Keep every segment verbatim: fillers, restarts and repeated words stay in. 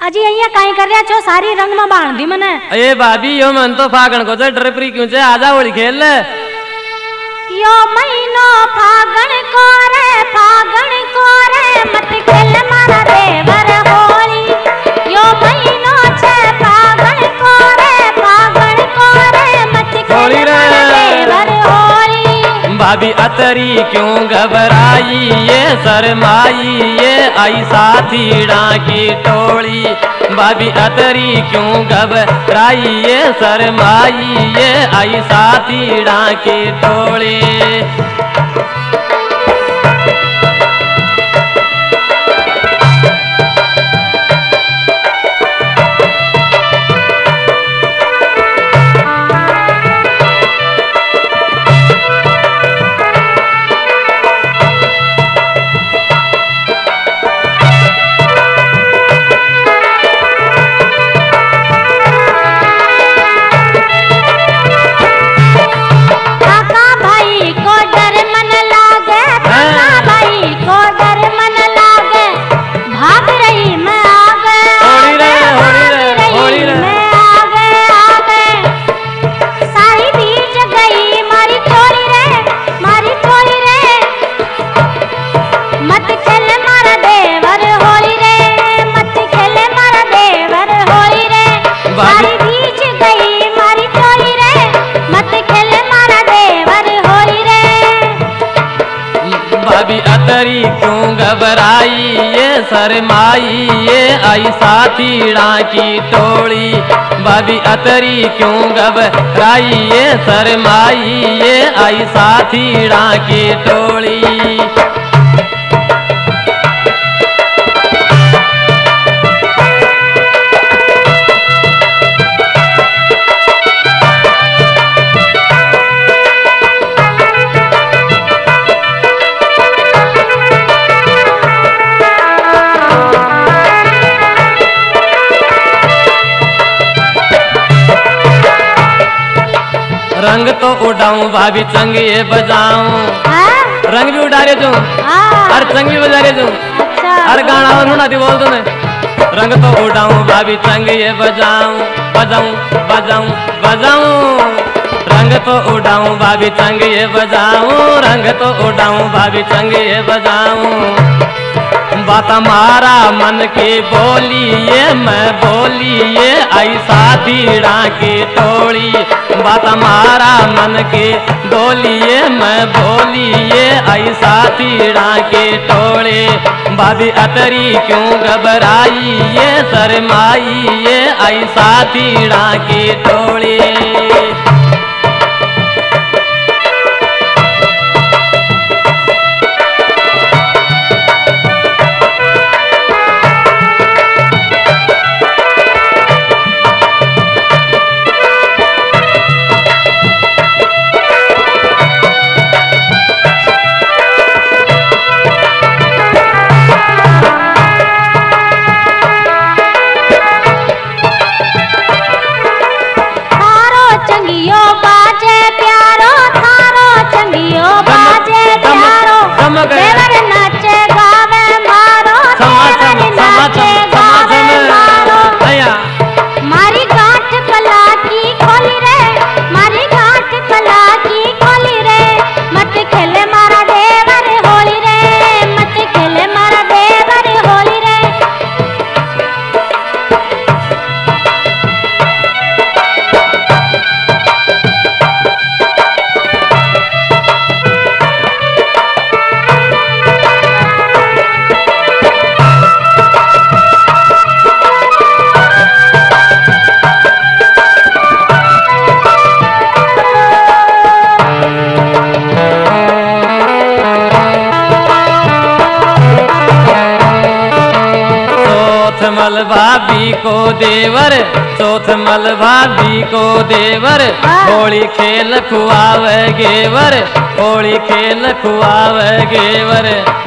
अजी अइया काई कर रहा छो सारी रंग में बांध दी मने। अरे भाभी यो मन तो फागण को तो डर प्री क्यों छे आजा होली खेल ले। यो महीनो फागण को रे फागण को रे मत खेल मारा देवर होली। यो महीनो छे फागण को रे फागण को रे मत खेल मारा देवर होली। भाभी अतरी क्यों घबराई ये शर्माई ये आई साथीड़ा की टोली। भाभी अतरी क्यों घबराई ये शर्माई ये आई साथीड़ा की टोली। अतरी क्यों घबराई ये शर्माई ये आई साथीड़ा की टोली। भाभी अतरी क्यों घबराई ये शर्माई ये आई साथीड़ा की टोली। रंग तो उड़ाऊं भाभी चंगे बजाऊं। रंग भी उड़ा रहे जो और चंग भी बजा रहे जो और गाना उन्होंने दी बोल दो। रंग तो उड़ाऊं भाभी चंगे बजाऊं बजाऊं बजाऊं बजाऊं। रंग तो उड़ाऊं भाभी चंगे बजाऊं रंग तो उड़ाऊं भाभी चंगे बजाऊं। बात मारा मन की बोलिए मैं बोलिए आई साथीड़ा की टोली। बात मारा मन की बोलिए मैं बोलिए आई साथीड़ा की टोली। भाभी अतरी क्यों घबराई ये शर्माई ये आई साथीड़ा की टोली। देवर नाचे गावे मारो देवर नाचे गावे मारो। मारी गांठ कला की खोली रे मारी गांठ कला की खोली रे मत खेले मारा देवर होली रे मत खेले मारा देवर होली रे। मल भाभी को देवर चौथ मल भाभी को देवर होली खेल खुआवे गेवर होली खेल खुआवे गेवर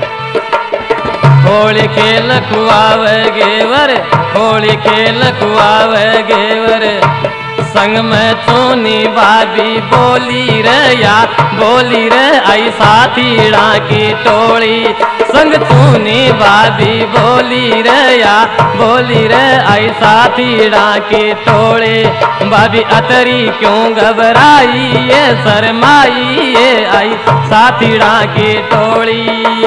होली खेल खुआवे गेवर होली खेल खुआवे गेवर। संग में चोनी भाभी बोली रे या बोली रे आई साथीड़ा की टोली। संग चूनी भाभी बोली रे या बोली रे आई साथीड़ा की टोली भाभी अतरी क्यों घबराई ये शर्माई ये आई साथीड़ा की टोली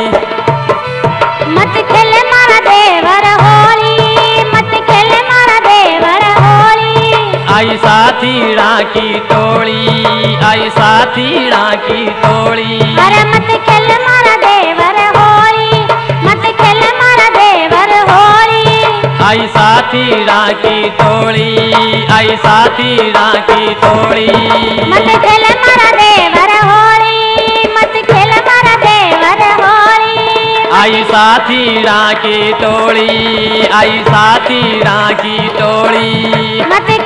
मत खेल मारा देवर होली मत खेल मारा देवर होली आई साथीड़ा की टोली आई साथीड़ा की टोली अरे मत खेल मारा देवर होली मत खेल मारा देवर होली आई साथीड़ा की टोली आई साथीड़ा की टोली मत खेल मारा देवर होली मत खेल मारा देवर होली आई साथीड़ा की टोली आई साथीड़ा की टोली मत